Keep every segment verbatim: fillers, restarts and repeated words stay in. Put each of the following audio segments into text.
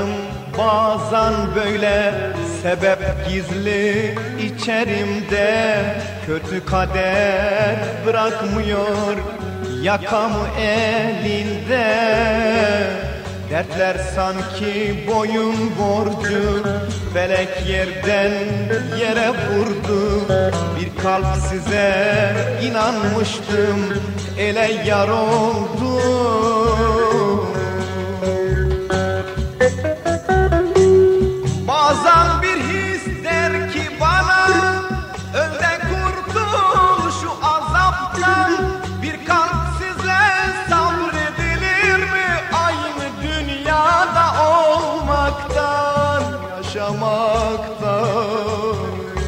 yaşarım bazen böyle, sebep gizli içerimde. Kötü kader bırakmıyor yakamı elinde. Dertler sanki boyun borcu, felek yerden yere vurdu. Bir kalp size inanmıştım, ele yar oldu. Bazen bir his der ki bana, önde kurtul şu azaptan. Bir kalp size sabredilir mi, aynı dünyada olmaktan, yaşamaktan.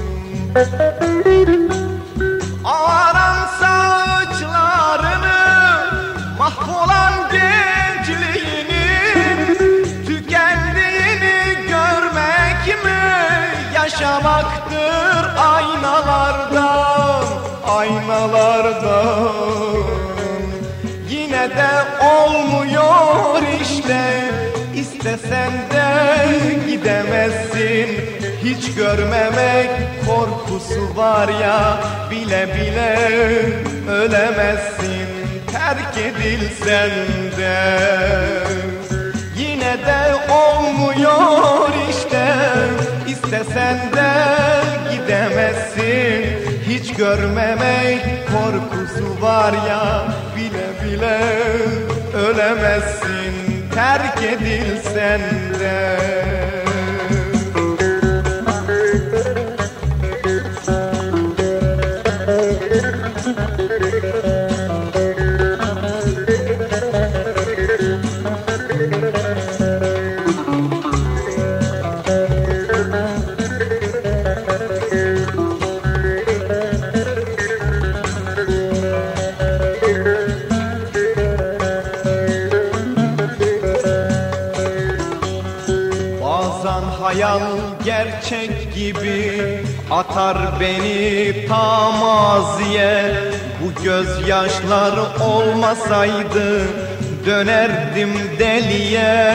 Ağaran saçlarını, mahvolan gençliğini, tükendiğini görmek mi yaşamaktır aynalardan, aynalardan. Yine de olmuyor işte, istesen de gidemezsin. Hiç görmemek korkusu var ya, bile bile ölemezsin. Terk edilsen de yine de olmuyor işte, istesen de gidemezsin. Hiç görmemek korkusu var ya, bile bile ölemezsin. Terk edilsen de. Bazen hayal gerçek gibi atar beni ta maziye. Bu gözyaşlar olmasaydı dönerdim deliye.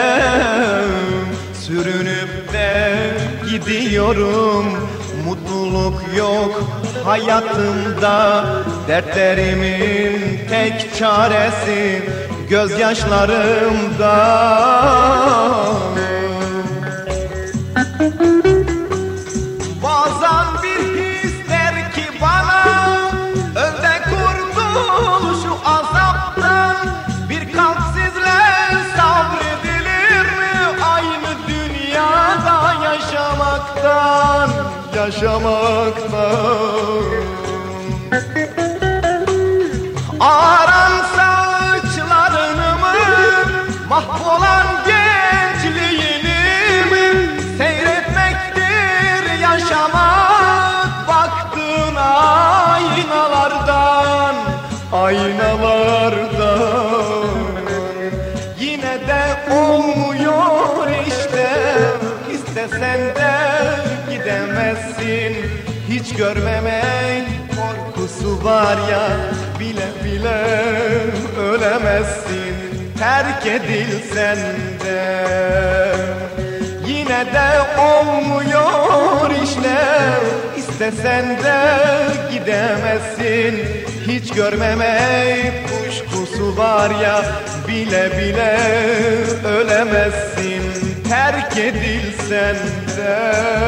Sürünüp de gidiyorum, mutluluk yok hayatımda. Dertlerimin tek çaresi gözyaşlarımda. Bazen bir his der ki bana, önde kurtul şu azaptan. Bir kalp sizle sabredilir mi, aynı dünyada yaşamaktan, yaşamaktan. Ağaran saçlarını mı, mahvolan gençliğini mi seyretmektir yaşamak. Baktığın aynalardan, aynalardan. Yine de olmuyor işte, istesen de gidemezsin. Hiç görmemek korkusu var ya, bile bile ölemezsin. Terk edilsen de yine de olmuyor işte, istesen de gidemezsin. Hiç görmemek kuşkusu var ya, bile bile ölemezsin. Terk edilsen de.